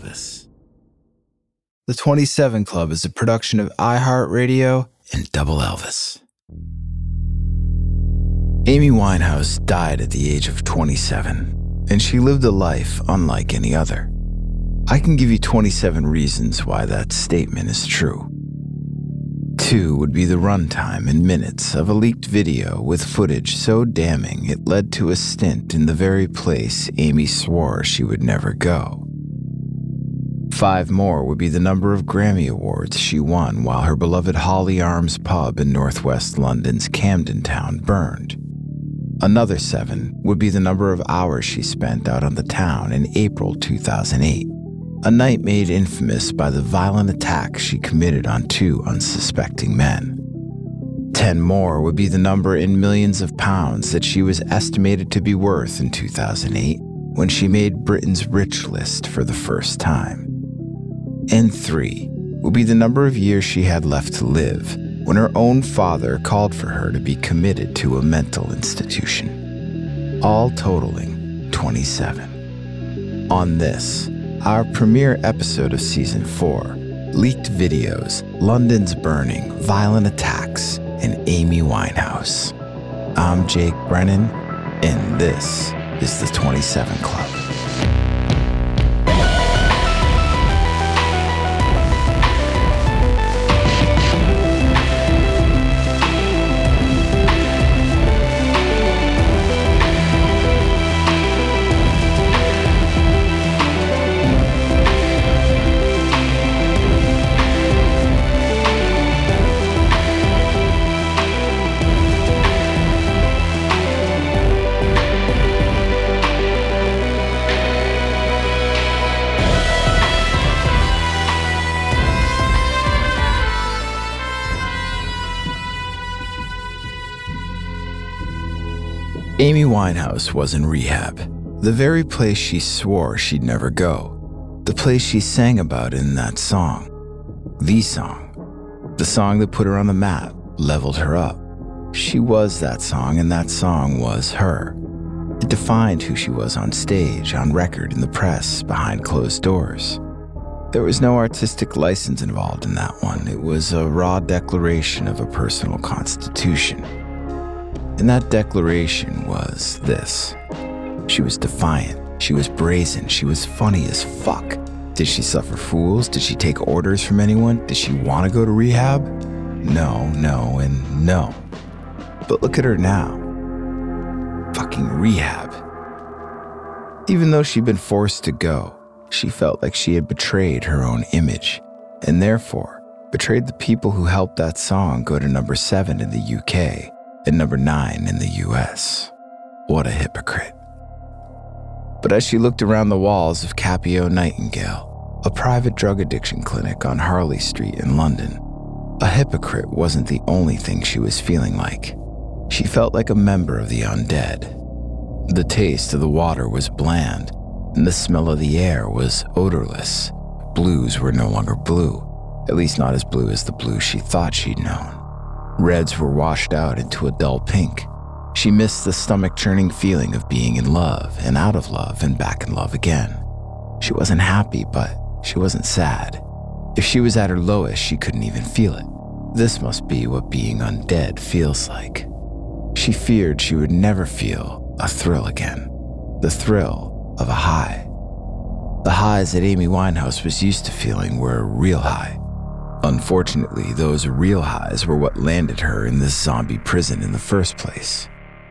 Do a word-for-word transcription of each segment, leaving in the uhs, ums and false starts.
Elvis. The twenty-seven Club is a production of iHeartRadio and Double Elvis. Amy Winehouse died at the age of twenty-seven, and she lived a life unlike any other. I can give you twenty-seven reasons why that statement is true. Two would be the runtime in minutes of a leaked video with footage so damning it led to a stint in the very place Amy swore she would never go. Five more would be the number of Grammy Awards she won while her beloved Holly Arms pub in northwest London's Camden Town burned. Another seven would be the number of hours she spent out on the town in April two thousand eight, a night made infamous by the violent attack she committed on two unsuspecting men. Ten more would be the number in millions of pounds that she was estimated to be worth in two thousand eight when she made Britain's rich list for the first time. And three would be the number of years she had left to live when her own father called for her to be committed to a mental institution, all totaling twenty-seven. On this, our premiere episode of Season four, Leaked Videos, London's Burning, Violent Attacks, and Amy Winehouse. I'm Jake Brennan, and this is the twenty-seven Club. Amy Winehouse was in rehab, the very place she swore she'd never go, the place she sang about in that song, the song, the song that put her on the map, leveled her up. She was that song, and that song was her. It defined who she was on stage, on record, in the press, behind closed doors. There was no artistic license involved in that one. It was a raw declaration of a personal constitution. And that declaration was this. She was defiant. She was brazen. She was funny as fuck. Did she suffer fools? Did she take orders from anyone? Did she want to go to rehab? No, no, and no. But look at her now. Fucking rehab. Even though she'd been forced to go, she felt like she had betrayed her own image, and therefore betrayed the people who helped that song go to number seven in the U K and number nine in the U S. What a hypocrite. But as she looked around the walls of Capio Nightingale, a private drug addiction clinic on Harley Street in London, a hypocrite wasn't the only thing she was feeling like. She felt like a member of the undead. The taste of the water was bland, and the smell of the air was odorless. Blues were no longer blue, at least not as blue as the blue she thought she'd known. Reds were washed out into a dull pink. She missed the stomach-churning feeling of being in love and out of love and back in love again. She wasn't happy, but she wasn't sad. If she was at her lowest, she couldn't even feel it. This must be what being undead feels like. She feared she would never feel a thrill again. The thrill of a high. The highs that Amy Winehouse was used to feeling were a real high. Unfortunately, those real highs were what landed her in this zombie prison in the first place.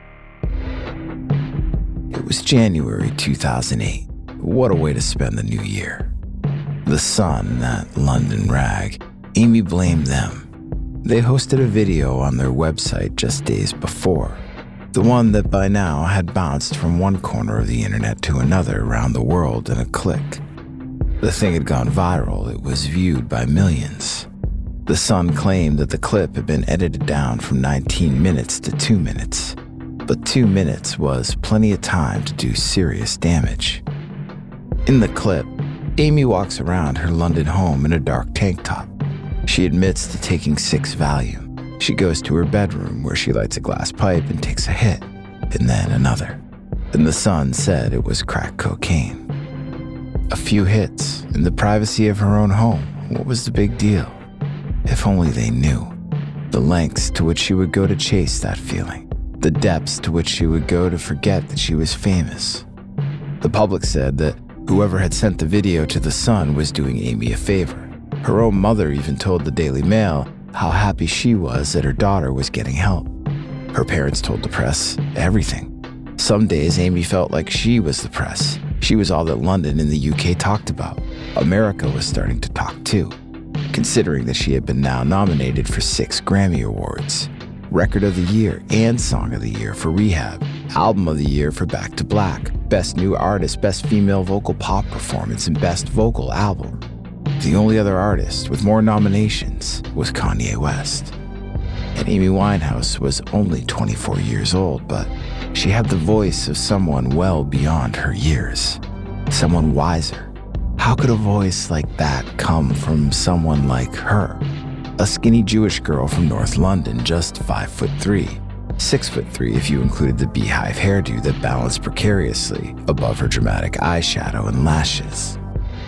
It was January two thousand eight. What a way to spend the new year. The Sun, that London rag, Amy blamed them. They hosted a video on their website just days before, the one that by now had bounced from one corner of the internet to another around the world in a click. The thing had gone viral. It was viewed by millions. The Sun claimed that the clip had been edited down from nineteen minutes to two minutes, but two minutes was plenty of time to do serious damage. In the clip, Amy walks around her London home in a dark tank top. She admits to taking six Valium. She goes to her bedroom where she lights a glass pipe and takes a hit, and then another. Then the Sun said it was crack cocaine. A few hits in the privacy of her own home. What was the big deal? If only they knew. The lengths to which she would go to chase that feeling. The depths to which she would go to forget that she was famous. The public said that whoever had sent the video to the Sun was doing Amy a favor. Her own mother even told the Daily Mail how happy she was that her daughter was getting help. Her parents told the press everything. Some days Amy felt like she was the press. She was all that London and the U K talked about. America was starting to talk too, considering that she had been now nominated for six Grammy Awards. Record of the Year and Song of the Year for Rehab, Album of the Year for Back to Black, Best New Artist, Best Female Vocal Pop Performance, and Best Vocal Album. The only other artist with more nominations was Kanye West. And Amy Winehouse was only twenty-four years old, but she had the voice of someone well beyond her years, someone wiser. How could a voice like that come from someone like her? A skinny Jewish girl from North London, just five foot three, six foot three if you included the beehive hairdo that balanced precariously above her dramatic eyeshadow and lashes.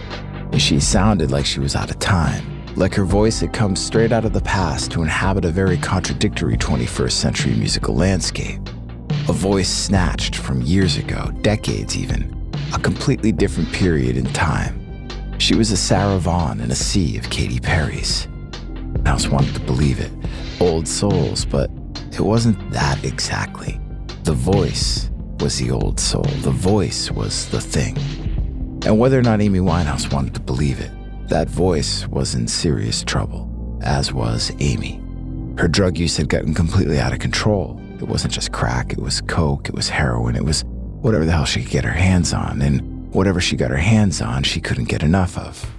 She sounded like she was out of time, like her voice had come straight out of the past to inhabit a very contradictory twenty-first century musical landscape. A voice snatched from years ago, decades even, a completely different period in time. She was a Sarah Vaughan in a sea of Katy Perrys. I just wanted to believe it. Old souls, but it wasn't that exactly. The voice was the old soul. The voice was the thing. And whether or not Amy Winehouse wanted to believe it, that voice was in serious trouble, as was Amy. Her drug use had gotten completely out of control. It wasn't just crack, it was coke, it was heroin, it was whatever the hell she could get her hands on, and whatever she got her hands on, she couldn't get enough of.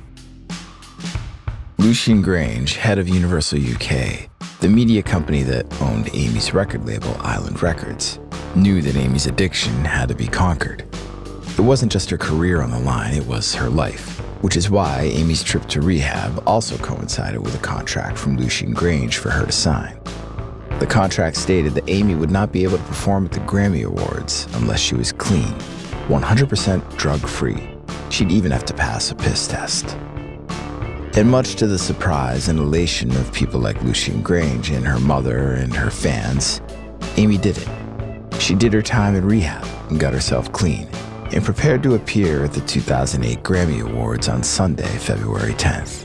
Lucian Grange, head of Universal U K, the media company that owned Amy's record label, Island Records, knew that Amy's addiction had to be conquered. It wasn't just her career on the line, it was her life, which is why Amy's trip to rehab also coincided with a contract from Lucian Grange for her to sign. The contract stated that Amy would not be able to perform at the Grammy Awards unless she was clean, one hundred percent drug-free. She'd even have to pass a piss test. And much to the surprise and elation of people like Lucian Grange and her mother and her fans, Amy did it. She did her time in rehab and got herself clean, and prepared to appear at the two thousand eight Grammy Awards on Sunday, February tenth.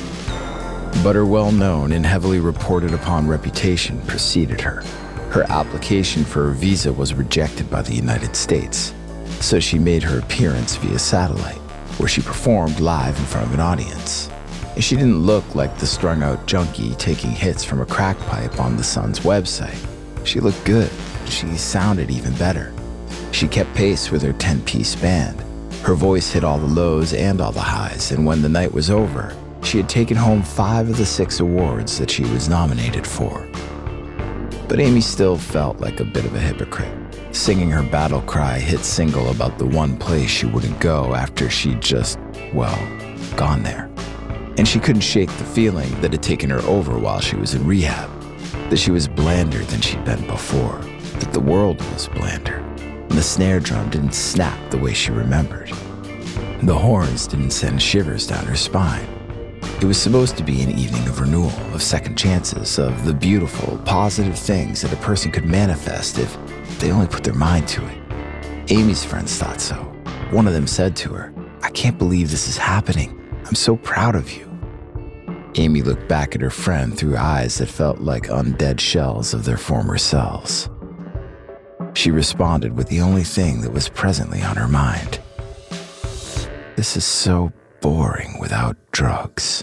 But her well-known and heavily reported upon reputation preceded her. Her application for a visa was rejected by the United States, so she made her appearance via satellite, where she performed live in front of an audience. And she didn't look like the strung-out junkie taking hits from a crack pipe on the Sun's website. She looked good. She sounded even better. She kept pace with her ten-piece band. Her voice hit all the lows and all the highs, and when the night was over, she had taken home five of the six awards that she was nominated for. But Amy still felt like a bit of a hypocrite, singing her battle cry hit single about the one place she wouldn't go after she'd just, well, gone there. And she couldn't shake the feeling that had taken her over while she was in rehab, that she was blander than she'd been before, that the world was blander. The snare drum didn't snap the way she remembered. The horns didn't send shivers down her spine. It was supposed to be an evening of renewal, of second chances, of the beautiful, positive things that a person could manifest if they only put their mind to it. Amy's friends thought so. One of them said to her, "I can't believe this is happening. I'm so proud of you." Amy looked back at her friend through eyes that felt like undead shells of their former selves. She responded with the only thing that was presently on her mind. "This is so boring without drugs."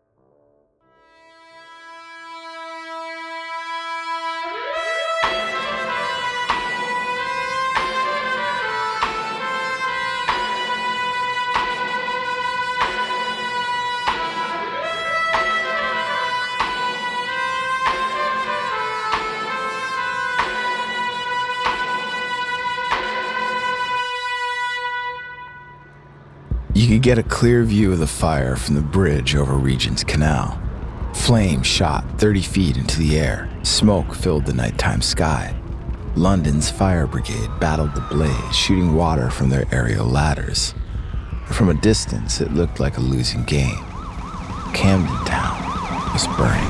You could get a clear view of the fire from the bridge over Regent's Canal. Flames shot thirty feet into the air. Smoke filled the nighttime sky. London's fire brigade battled the blaze, shooting water from their aerial ladders. From a distance, it looked like a losing game. Camden Town was burning.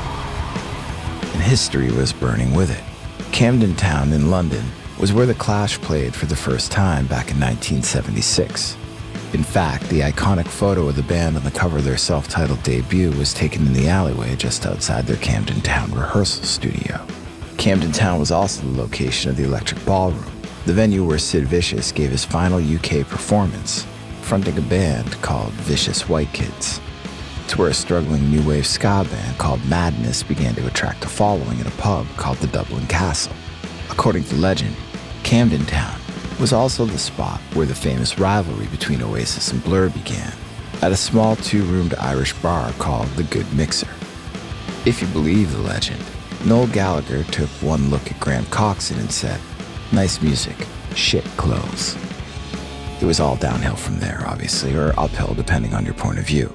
And history was burning with it. Camden Town in London was where The Clash played for the first time back in nineteen seventy-six. In fact, the iconic photo of the band on the cover of their self-titled debut was taken in the alleyway just outside their Camden Town rehearsal studio. Camden Town was also the location of the Electric Ballroom, the venue where Sid Vicious gave his final U K performance, fronting a band called Vicious White Kids. It's where a struggling new wave ska band called Madness began to attract a following in a pub called the Dublin Castle. According to legend, Camden Town was also the spot where the famous rivalry between Oasis and Blur began, at a small two-roomed Irish bar called The Good Mixer. If you believe the legend, Noel Gallagher took one look at Graham Coxon and said, "Nice music, shit clothes." It was all downhill from there, obviously, or uphill depending on your point of view.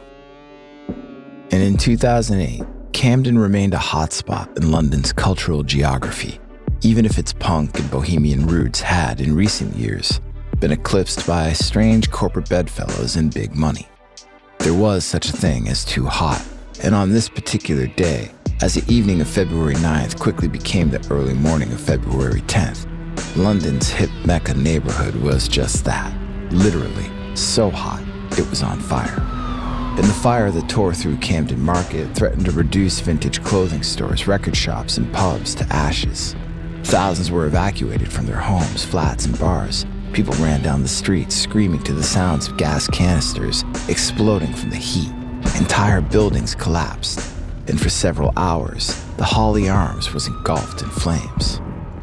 And in two thousand eight, Camden remained a hotspot in London's cultural geography, even if its punk and bohemian roots had, in recent years, been eclipsed by strange corporate bedfellows and big money. There was such a thing as too hot, and on this particular day, as the evening of February ninth quickly became the early morning of February tenth, London's hip Mecca neighborhood was just that, literally so hot it was on fire. And the fire that tore through Camden Market threatened to reduce vintage clothing stores, record shops, and pubs to ashes. Thousands were evacuated from their homes, flats, and bars. People ran down the streets, screaming to the sounds of gas canisters exploding from the heat. Entire buildings collapsed, and for several hours, the Holly Arms was engulfed in flames.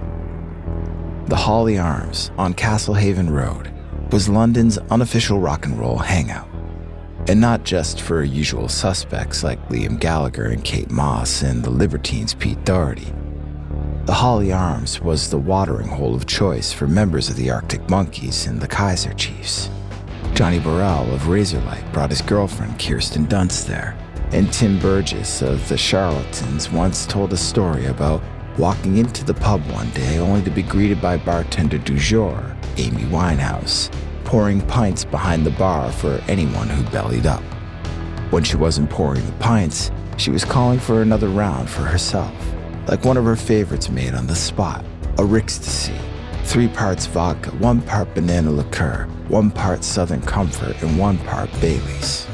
The Holly Arms on Castlehaven Road was London's unofficial rock and roll hangout. And not just for usual suspects like Liam Gallagher and Kate Moss and the Libertines' Pete Doherty. The Holly Arms was the watering hole of choice for members of the Arctic Monkeys and the Kaiser Chiefs. Johnny Burrell of Razorlight brought his girlfriend Kirsten Dunst there, and Tim Burgess of the Charlatans once told a story about walking into the pub one day only to be greeted by bartender du jour, Amy Winehouse, pouring pints behind the bar for anyone who bellied up. When she wasn't pouring the pints, she was calling for another round for herself, like one of her favorites made on the spot, a Rixtasy, three parts vodka, one part banana liqueur, one part Southern Comfort, and one part Baileys.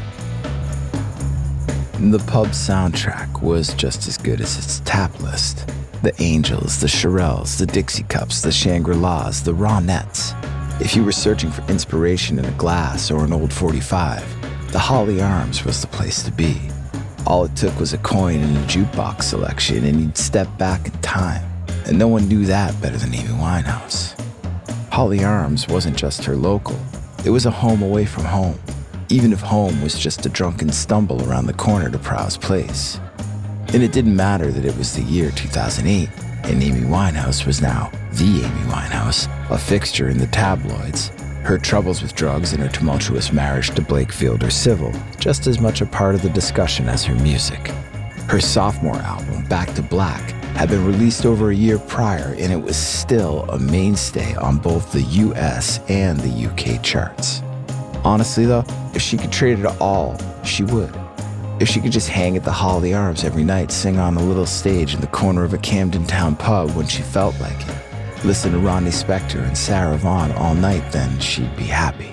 The pub soundtrack was just as good as its tap list. The Angels, the Shirelles, the Dixie Cups, the Shangri-Las, the Ronettes. If you were searching for inspiration in a glass or an old forty-five, the Holly Arms was the place to be. All it took was a coin and a jukebox selection, and you'd step back in time. And no one knew that better than Amy Winehouse. Holly Arms wasn't just her local. It was a home away from home, even if home was just a drunken stumble around the corner to Prowse Place. And it didn't matter that it was the year two thousand eight, and Amy Winehouse was now the Amy Winehouse, a fixture in the tabloids. Her troubles with drugs and her tumultuous marriage to Blake Fielder Civil, just as much a part of the discussion as her music. Her sophomore album, Back to Black, had been released over a year prior, and it was still a mainstay on both the U S and the U K charts. Honestly though, if she could trade it all, she would. If she could just hang at the Holly Arms every night, sing on a little stage in the corner of a Camden Town pub when she felt like it, listen to Ronnie Spector and Sarah Vaughan all night, then she'd be happy.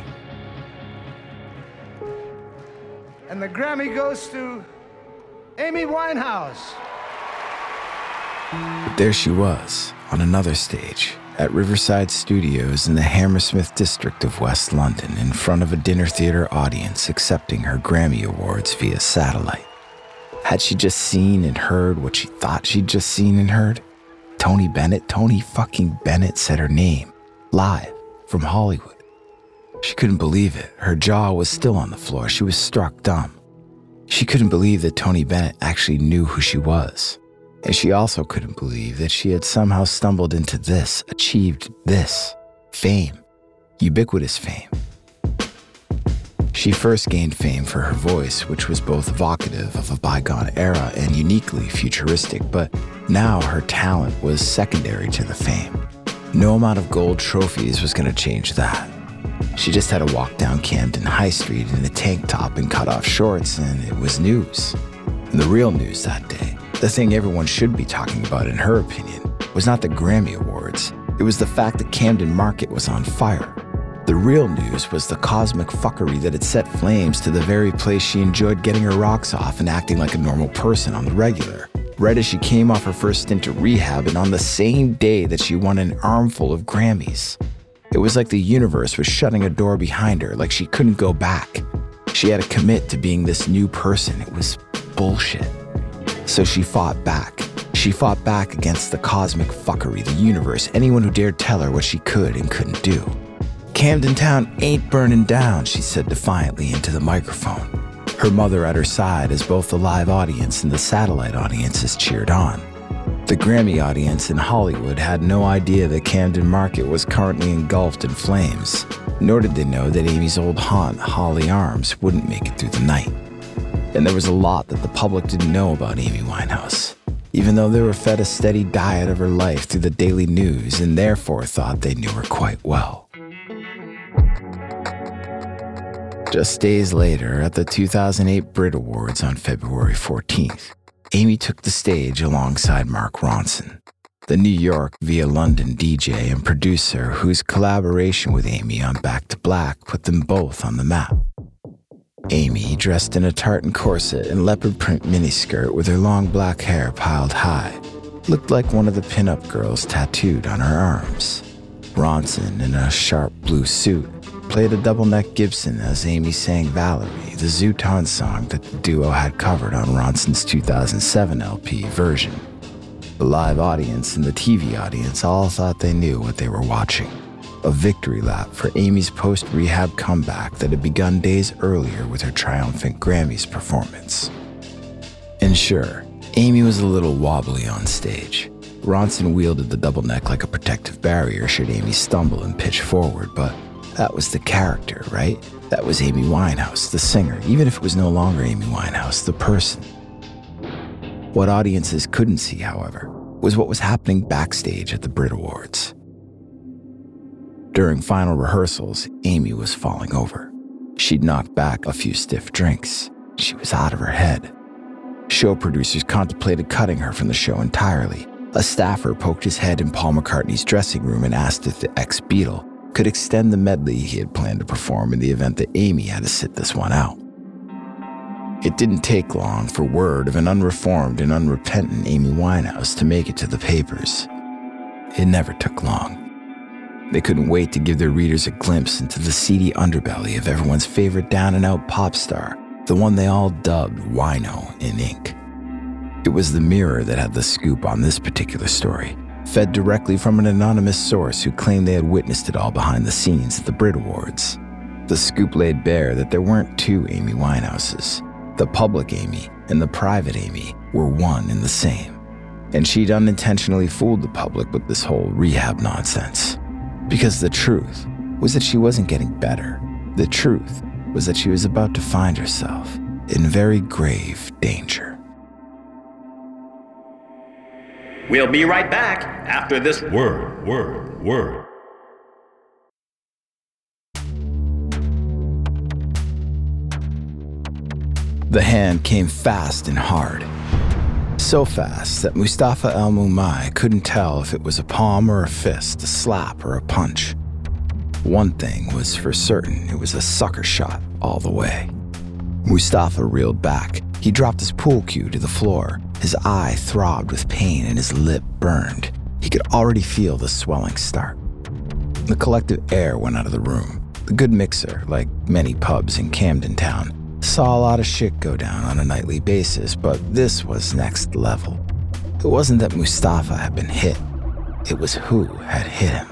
And the Grammy goes to Amy Winehouse. But there she was, on another stage, at Riverside Studios in the Hammersmith district of West London, in front of a dinner theater audience accepting her Grammy Awards via satellite. Had she just seen and heard what she thought she'd just seen and heard? Tony Bennett, Tony fucking Bennett said her name, live, from Hollywood. She couldn't believe it. Her jaw was still on the floor. She was struck dumb. She couldn't believe that Tony Bennett actually knew who she was. And she also couldn't believe that she had somehow stumbled into this, achieved this, fame, ubiquitous fame. She first gained fame for her voice, which was both evocative of a bygone era and uniquely futuristic, but now her talent was secondary to the fame. No amount of gold trophies was going to change that. She just had to walk down Camden High Street in a tank top and cut-off shorts, and it was news. And the real news that day, the thing everyone should be talking about in her opinion, was not the Grammy Awards. It was the fact that Camden Market was on fire. The real news was the cosmic fuckery that had set flames to the very place she enjoyed getting her rocks off and acting like a normal person on the regular. Right as she came off her first stint at rehab and on the same day that she won an armful of Grammys. It was like the universe was shutting a door behind her, like she couldn't go back. She had to commit to being this new person. It was bullshit. So she fought back. She fought back against the cosmic fuckery, the universe, anyone who dared tell her what she could and couldn't do. Camden Town ain't burning down, she said defiantly into the microphone. Her mother at her side as both the live audience and the satellite audiences cheered on. The Grammy audience in Hollywood had no idea that Camden Market was currently engulfed in flames, nor did they know that Amy's old haunt, Holly Arms, wouldn't make it through the night. And there was a lot that the public didn't know about Amy Winehouse, even though they were fed a steady diet of her life through the daily news and therefore thought they knew her quite well. Just days later, at the two thousand eight Brit Awards on February fourteenth, Amy took the stage alongside Mark Ronson, the New York via London D J and producer whose collaboration with Amy on Back to Black put them both on the map. Amy, dressed in a tartan corset and leopard print miniskirt with her long black hair piled high, looked like one of the pin-up girls tattooed on her arms. Ronson, in a sharp blue suit, played a double-neck Gibson as Amy sang Valerie, the Zooton song that the duo had covered on Ronson's two thousand seven L P version. The live audience and the T V audience all thought they knew what they were watching. A victory lap for Amy's post-rehab comeback that had begun days earlier with her triumphant Grammys performance. And sure, Amy was a little wobbly on stage. Ronson wielded the double neck like a protective barrier should Amy stumble and pitch forward, but that was the character, right? That was Amy Winehouse, the singer, even if it was no longer Amy Winehouse, the person. What audiences couldn't see, however, was what was happening backstage at the Brit Awards. During final rehearsals, Amy was falling over. She'd knocked back a few stiff drinks. She was out of her head. Show producers contemplated cutting her from the show entirely. A staffer poked his head in Paul McCartney's dressing room and asked if the ex-Beatle could extend the medley he had planned to perform in the event that Amy had to sit this one out. It didn't take long for word of an unreformed and unrepentant Amy Winehouse to make it to the papers. It never took long. They couldn't wait to give their readers a glimpse into the seedy underbelly of everyone's favorite down-and-out pop star, the one they all dubbed Wino in ink. It was the Mirror that had the scoop on this particular story, fed directly from an anonymous source who claimed they had witnessed it all behind the scenes at the Brit Awards. The scoop laid bare that there weren't two Amy Winehouses. The public Amy and the private Amy were one and the same. And she'd unintentionally fooled the public with this whole rehab nonsense. Because the truth was that she wasn't getting better. The truth was that she was about to find herself in very grave danger. We'll be right back after this word, word, word. The hand came fast and hard. So fast that Mustafa El-Mumai couldn't tell if it was a palm or a fist, a slap or a punch. One thing was for certain, it was a sucker shot all the way. Mustafa reeled back. He dropped his pool cue to the floor. His eye throbbed with pain and his lip burned. He could already feel the swelling start. The collective air went out of the room. The Good Mixer, like many pubs in Camden Town, saw a lot of shit go down on a nightly basis, but this was next level. It wasn't that Mustafa had been hit. It was who had hit him.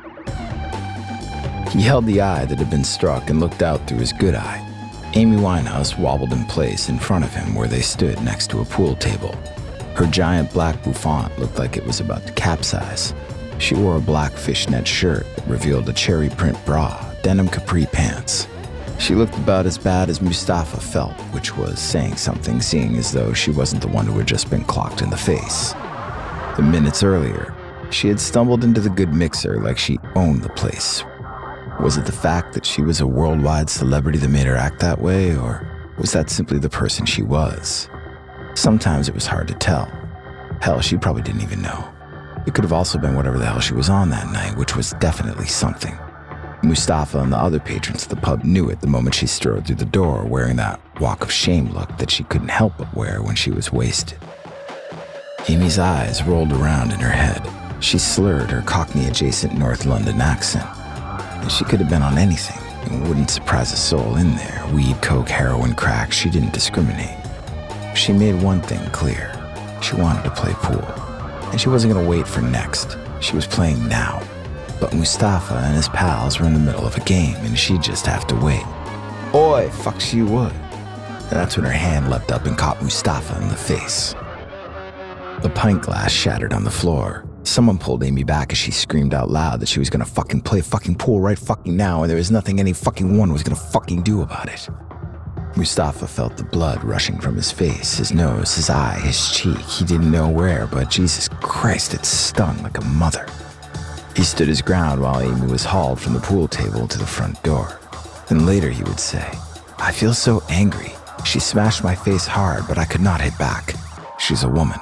He held the eye that had been struck and looked out through his good eye. Amy Winehouse wobbled in place in front of him where they stood next to a pool table. Her giant black bouffant looked like it was about to capsize. She wore a black fishnet shirt that revealed a cherry print bra, denim capri pants. She looked about as bad as Mustafa felt, which was saying something, seeing as though she wasn't the one who had just been clocked in the face. The minutes earlier, she had stumbled into the Good Mixer like she owned the place. Was it the fact that she was a worldwide celebrity that made her act that way, or was that simply the person she was? Sometimes it was hard to tell. Hell, she probably didn't even know. It could have also been whatever the hell she was on that night, which was definitely something. Mustafa and the other patrons of the pub knew it the moment she strode through the door, wearing that walk of shame look that she couldn't help but wear when she was wasted. Amy's eyes rolled around in her head. She slurred her Cockney-adjacent North London accent. And she could have been on anything. It wouldn't surprise a soul in there. Weed, coke, heroin, crack, she didn't discriminate. She made one thing clear. She wanted to play pool. And she wasn't going to wait for next. She was playing now. But Mustafa and his pals were in the middle of a game, and she'd just have to wait. Oi, fuck she would. And that's when her hand leapt up and caught Mustafa in the face. The pint glass shattered on the floor. Someone pulled Amy back as she screamed out loud that she was gonna fucking play fucking pool right fucking now, and there was nothing any fucking one was gonna fucking do about it. Mustafa felt the blood rushing from his face, his nose, his eye, his cheek. He didn't know where, but Jesus Christ, it stung like a mother. He stood his ground while Amy was hauled from the pool table to the front door. Then later he would say, "I feel so angry. She smashed my face hard, but I could not hit back. She's a woman."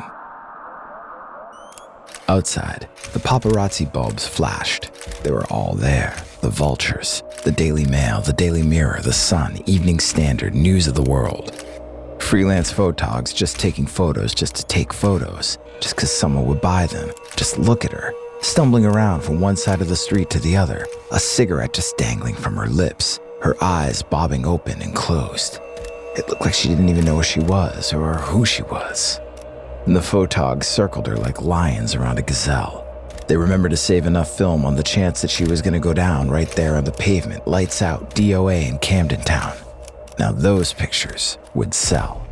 Outside, the paparazzi bulbs flashed. They were all there. The Vultures, the Daily Mail, the Daily Mirror, the Sun, Evening Standard, News of the World. Freelance photogs just taking photos just to take photos, just because someone would buy them. Just look at her, stumbling around from one side of the street to the other, a cigarette just dangling from her lips, her eyes bobbing open and closed. It looked like she didn't even know where she was or who she was. And the photogs circled her like lions around a gazelle. They remembered to save enough film on the chance that she was going to go down right there on the pavement, lights out, D O A in Camden Town. Now those pictures would sell.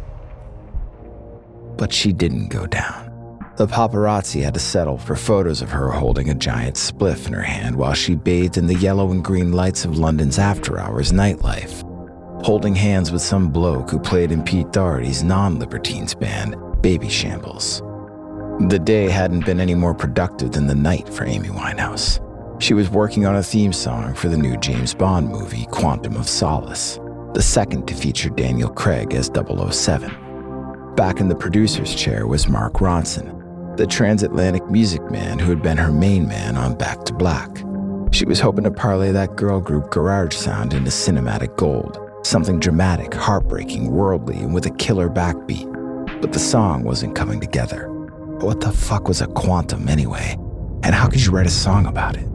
But she didn't go down. The paparazzi had to settle for photos of her holding a giant spliff in her hand while she bathed in the yellow and green lights of London's after-hours nightlife, holding hands with some bloke who played in Pete Doherty's non-Libertines band, Baby Shambles. The day hadn't been any more productive than the night for Amy Winehouse. She was working on a theme song for the new James Bond movie, Quantum of Solace, the second to feature Daniel Craig as double oh seven. Back in the producer's chair was Mark Ronson, the transatlantic music man who had been her main man on Back to Black. She was hoping to parlay that girl group garage sound into cinematic gold, something dramatic, heartbreaking, worldly, and with a killer backbeat. But the song wasn't coming together. What the fuck was a quantum anyway? And how could you write a song about it?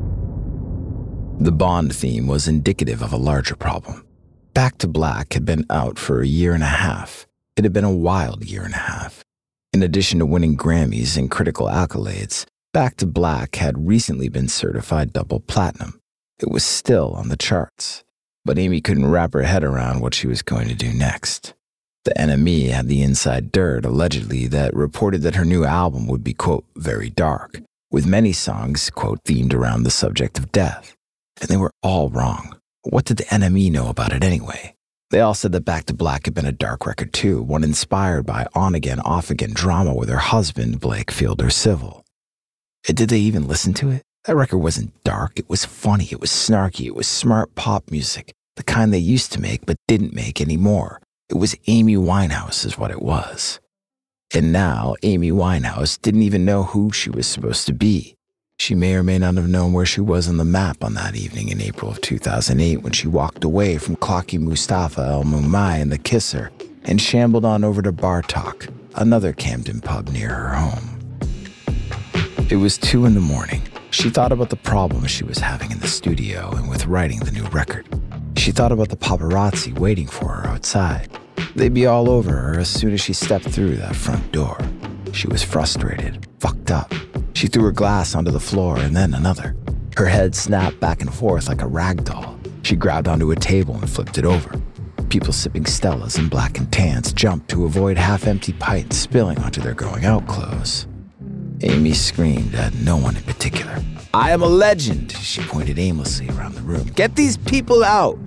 The Bond theme was indicative of a larger problem. Back to Black had been out for a year and a half. It had been a wild year and a half. In addition to winning Grammys and critical accolades, Back to Black had recently been certified double platinum. It was still on the charts, but Amy couldn't wrap her head around what she was going to do next. The N M E had the inside dirt, allegedly, that reported that her new album would be, quote, very dark, with many songs, quote, themed around the subject of death. And they were all wrong. What did the N M E know about it anyway? They all said that Back to Black had been a dark record too, one inspired by on-again, off-again drama with her husband, Blake Fielder Civil. And did they even listen to it? That record wasn't dark, it was funny, it was snarky, it was smart pop music, the kind they used to make but didn't make anymore. It was Amy Winehouse is what it was. And now Amy Winehouse didn't even know who she was supposed to be. She may or may not have known where she was on the map on that evening in April of two thousand eight when she walked away from Clocky Mustafa El Mumai and the Kisser and shambled on over to Bar Talk, another Camden pub near her home. It was two in the morning. She thought about the problems she was having in the studio and with writing the new record. She thought about the paparazzi waiting for her outside. They'd be all over her as soon as she stepped through that front door. She was frustrated, fucked up. She threw her glass onto the floor and then another. Her head snapped back and forth like a rag doll. She grabbed onto a table and flipped it over. People sipping Stellas and black and tans jumped to avoid half-empty pints spilling onto their going-out clothes. Amy screamed at no one in particular. "I am a legend," she pointed aimlessly around the room. "Get these people out!"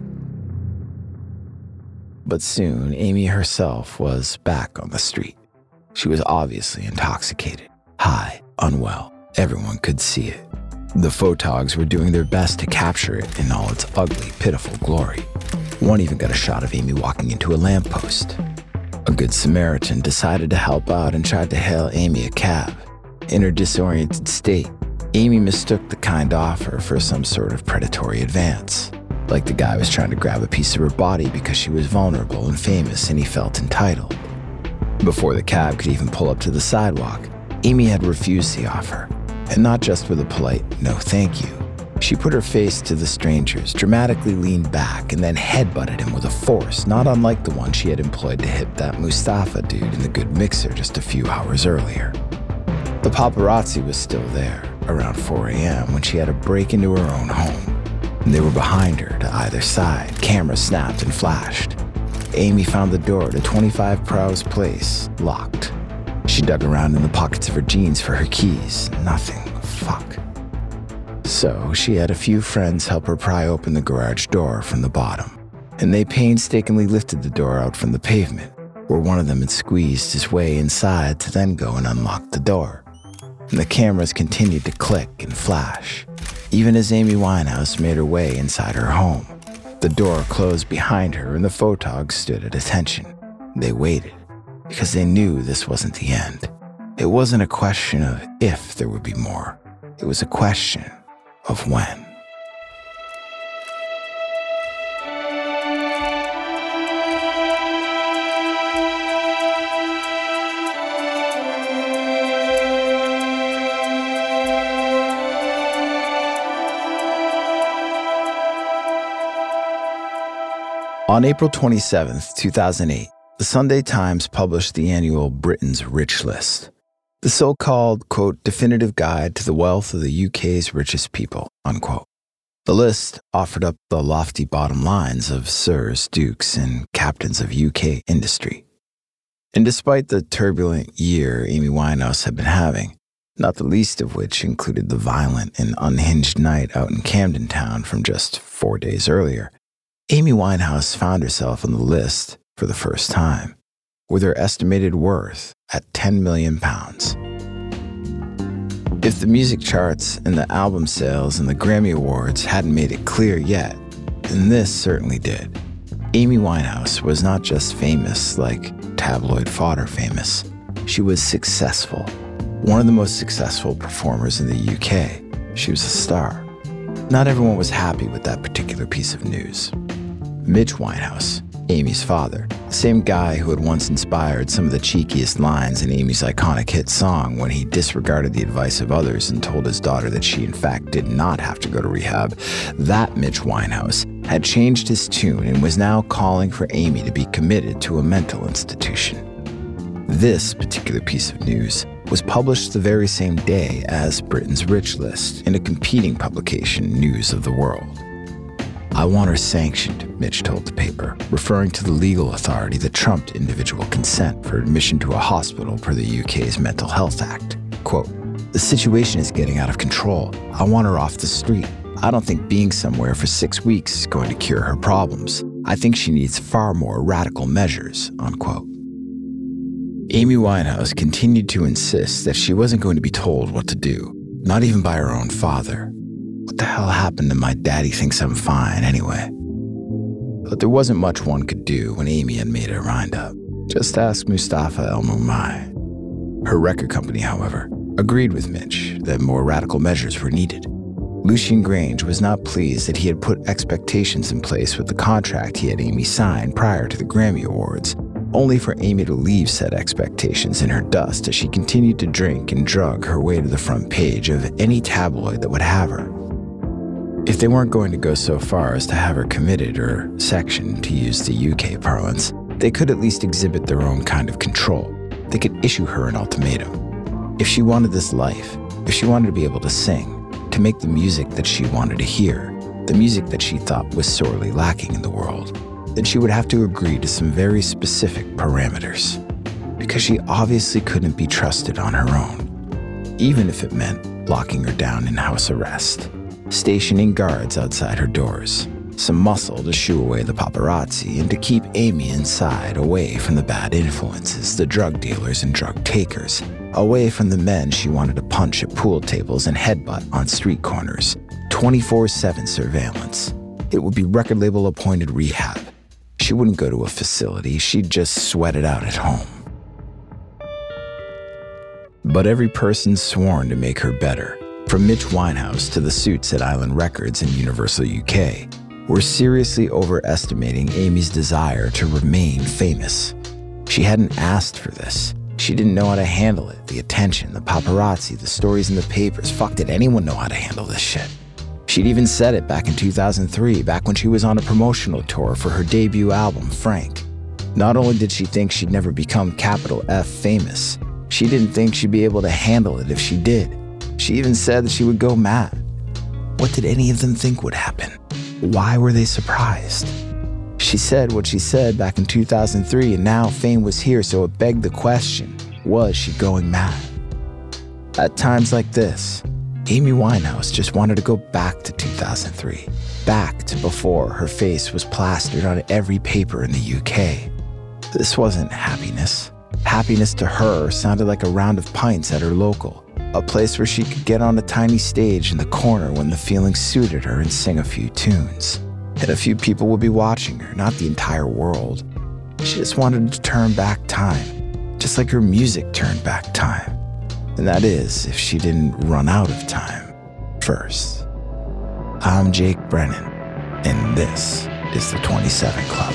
But soon, Amy herself was back on the street. She was obviously intoxicated, high, unwell. Everyone could see it. The photogs were doing their best to capture it in all its ugly, pitiful glory. One even got a shot of Amy walking into a lamppost. A good Samaritan decided to help out and tried to hail Amy a cab. In her disoriented state, Amy mistook the kind offer for some sort of predatory advance. Like the guy was trying to grab a piece of her body because she was vulnerable and famous and he felt entitled. Before the cab could even pull up to the sidewalk, Amy had refused the offer, and not just with a polite no thank you. She put her face to the stranger's, dramatically leaned back, and then headbutted him with a force not unlike the one she had employed to hit that Mustafa dude in the Good Mixer just a few hours earlier. The paparazzi was still there, around four a.m., when she had to break into her own home. And they were behind her to either side, cameras snapped and flashed. Amy found the door to twenty-five Prowse Place, locked. She dug around in the pockets of her jeans for her keys. Nothing. Fuck. So she had a few friends help her pry open the garage door from the bottom, and they painstakingly lifted the door out from the pavement, where one of them had squeezed his way inside to then go and unlock the door. And the cameras continued to click and flash, even as Amy Winehouse made her way inside her home. The door closed behind her and the photogs stood at attention. They waited, because they knew this wasn't the end. It wasn't a question of if there would be more. It was a question of when. On April twenty-seventh, two thousand eight, the Sunday Times published the annual Britain's Rich List, the so-called, quote, definitive guide to the wealth of the U K's richest people, unquote. The list offered up the lofty bottom lines of sirs, dukes, and captains of U K industry. And despite the turbulent year Amy Winehouse had been having, not the least of which included the violent and unhinged night out in Camden Town from just four days earlier, Amy Winehouse found herself on the list for the first time, with her estimated worth at ten million pounds. If the music charts and the album sales and the Grammy Awards hadn't made it clear yet, then this certainly did. Amy Winehouse was not just famous like tabloid fodder famous. She was successful, one of the most successful performers in the U K. She was a star. Not everyone was happy with that particular piece of news. Mitch Winehouse, Amy's father, the same guy who had once inspired some of the cheekiest lines in Amy's iconic hit song when he disregarded the advice of others and told his daughter that she in fact did not have to go to rehab, that Mitch Winehouse had changed his tune and was now calling for Amy to be committed to a mental institution. This particular piece of news was published the very same day as Britain's Rich List in a competing publication, News of the World. I want her sanctioned, Mitch told the paper, referring to the legal authority that trumped individual consent for admission to a hospital per the U K's Mental Health Act. Quote, the situation is getting out of control. I want her off the street. I don't think being somewhere for six weeks is going to cure her problems. I think she needs far more radical measures, unquote. Amy Winehouse continued to insist that she wasn't going to be told what to do, not even by her own father. What the hell happened to my daddy thinks I'm fine anyway? But there wasn't much one could do when Amy had made her mind up. Just ask Mustafa El Mumai. Her record company, however, agreed with Mitch that more radical measures were needed. Lucian Grange was not pleased that he had put expectations in place with the contract he had Amy sign prior to the Grammy Awards, only for Amy to leave said expectations in her dust as she continued to drink and drug her way to the front page of any tabloid that would have her. If they weren't going to go so far as to have her committed or sectioned, to use the U K parlance, they could at least exhibit their own kind of control. They could issue her an ultimatum. If she wanted this life, if she wanted to be able to sing, to make the music that she wanted to hear, the music that she thought was sorely lacking in the world, then she would have to agree to some very specific parameters. Because she obviously couldn't be trusted on her own, even if it meant locking her down in house arrest, stationing guards outside her doors, some muscle to shoo away the paparazzi and to keep Amy inside, away from the bad influences, the drug dealers and drug takers, away from the men she wanted to punch at pool tables and headbutt on street corners. twenty-four seven surveillance. It would be record label appointed rehab. She wouldn't go to a facility, she'd just sweat it out at home. But every person sworn to make her better, from Mitch Winehouse to the suits at Island Records and Universal U K, were seriously overestimating Amy's desire to remain famous. She hadn't asked for this. She didn't know how to handle it, the attention, the paparazzi, the stories in the papers. Fuck, did anyone know how to handle this shit? She'd even said it back in two thousand three, back when she was on a promotional tour for her debut album, Frank. Not only did she think she'd never become capital F famous, she didn't think she'd be able to handle it if she did. She even said that she would go mad. What did any of them think would happen? Why were they surprised? She said what she said back in two thousand three, and now fame was here, so it begged the question, was she going mad? At times like this, Amy Winehouse just wanted to go back to two thousand three, back to before her face was plastered on every paper in the U K. This wasn't happiness. Happiness to her sounded like a round of pints at her local, a place where she could get on a tiny stage in the corner when the feeling suited her and sing a few tunes. And a few people would be watching her, not the entire world. She just wanted to turn back time, just like her music turned back time. And that is, if she didn't run out of time first. I'm Jake Brennan, and this is the twenty-seven Club.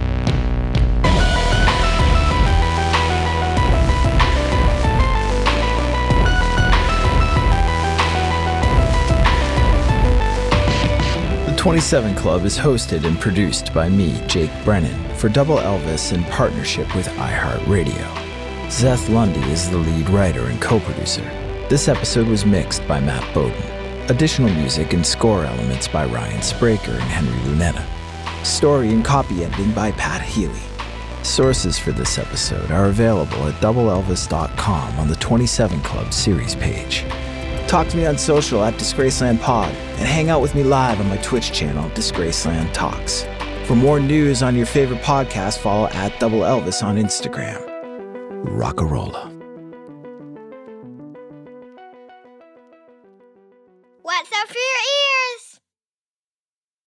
The twenty-seven Club is hosted and produced by me, Jake Brennan, for Double Elvis in partnership with iHeartRadio. Zeth Lundy is the lead writer and co-producer. This episode was mixed by Matt Bowden. Additional music and score elements by Ryan Spraker and Henry Lunetta. Story and copy editing by Pat Healy. Sources for this episode are available at double elvis dot com on the twenty-seven Club series page. Talk to me on social at Disgraceland Pod and hang out with me live on my Twitch channel, Disgraceland Talks. For more news on your favorite podcast, follow at Double Elvis on Instagram. Rockarola.